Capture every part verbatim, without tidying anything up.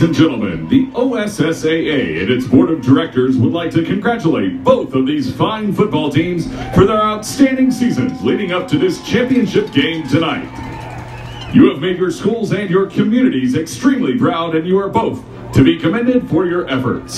and gentlemen, the O S S A A and its board of directors would like to congratulate both of these fine football teams for their outstanding seasons leading up to this championship game tonight. You have made your schools and your communities extremely proud, and you are both to be commended for your efforts.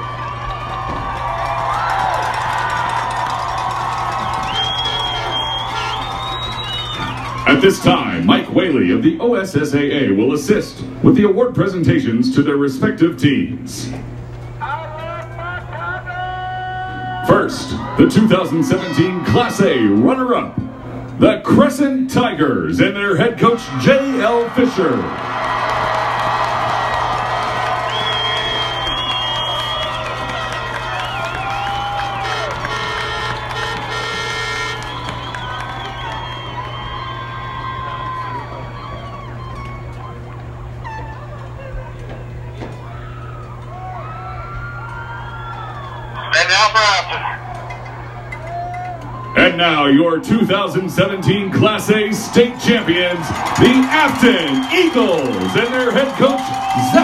At this time, Mike Whaley of the O S S A A will assist with the award presentations to their respective teams. First, the two thousand seventeen Class A runner-up, the Crescent Tigers and their head coach J L Fisher. And now your two thousand seventeen Class A state champions, the Afton Eagles, and their head coach, Zach